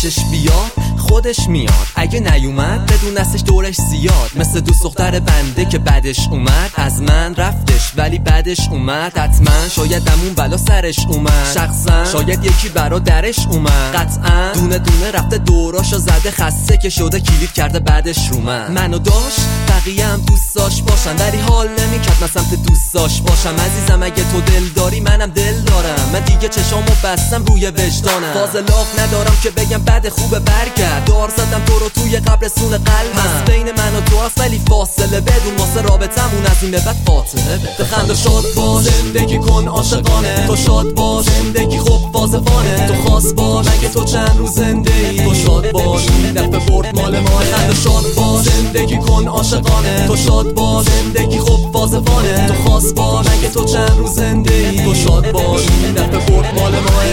بخشش بیاد خودش میاد، اگه نیومد بدون دستش دورش زیاد. مثل دوست دختر بنده که بعدش اومد از من رفتش ولی بعدش اومد حتما. شاید همون بلا سرش اومد شخصا، شاید یکی برا درش اومد قطعا. دونه دونه رفته دوراشو زده خسته که شده کلید کرده بعدش رو منو داشت بقیه هم دوستاش باشن ولی حال نمیکرد من سمت دوستاش باشم. عزیزم اگه تو دل داری منم دل دارم، من دیگه چشامو بستم روی وجدانم. فاضلات ندارم که بگم بد خوبه برگرد، دار زدم تو رو توی قبرستون قلبم. پس بین من و تو هست ولی فاصله بدون واسه رابطمون از این به بعد فاطمه بخند و شاد باش، زندگی کن عاشقانه. تو شاد باش زندگی خوب فازفانه. تو خاص باش اگه تو چند روز زنده ای. تو شاد باش این دفعه برد مال ما. بخند و شاد باش زندگی کن عاشقانه. تو شاد باش زندگی خوب فازفانه. تو خاص باش اگه تو چند روز زنده ای. تو شاد باش این دفعه برد مال ماه.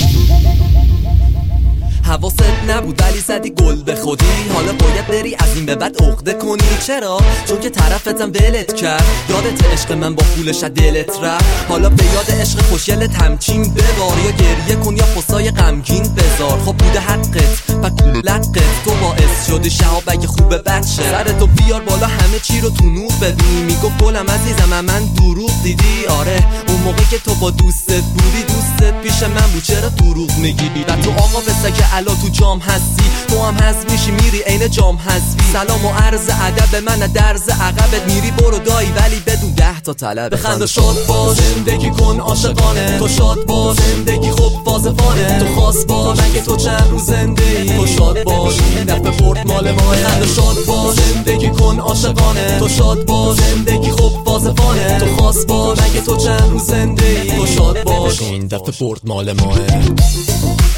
حواست نبود ولی زدی گل به خودی، حالا باید بری از این به بعد عقده کنی. چرا؟ چون که طرفتم ولت کرد. یادت عشق من با پولش از دلت رفت، حالا به یاد عشق خوشگل تمچین ببار. یا گریه کن یا خسای غمگین بذار. خب بوده حقت و لقت، تو باعث شدی شهاب اگه خوبه بچه. سرتو بیار بالا همه چی رو تو نور ببین. میگفت گلم عزیزم من دروغ دیدی. آره اون موقع که تو با دوستت بودی دوستت پیش من بود، چرا دروغ میگی؟ و تو آقا بسه که الا تو جام هستی، تو هم حذف میشی میری عین جام حذفی. سلام و عرض ادب من درز عقبت میری برو دایی ولی بدون 10 تا طلب. بخند و شاد باش زندگی کن عاشقانه. تو شاد باش زندگی خوب فازفانه. تو خاص باش اگه تو چند روز زنده ای. تو شاد باش این دفعه برد مال ما. بخند و شاد باش زندگی کن عاشقانه. تو شاد باش زندگی خوب فازفانه. تو خاص باش اگه تو چند روز زنده ای. تو شاد باش این دفعه برد مال ما.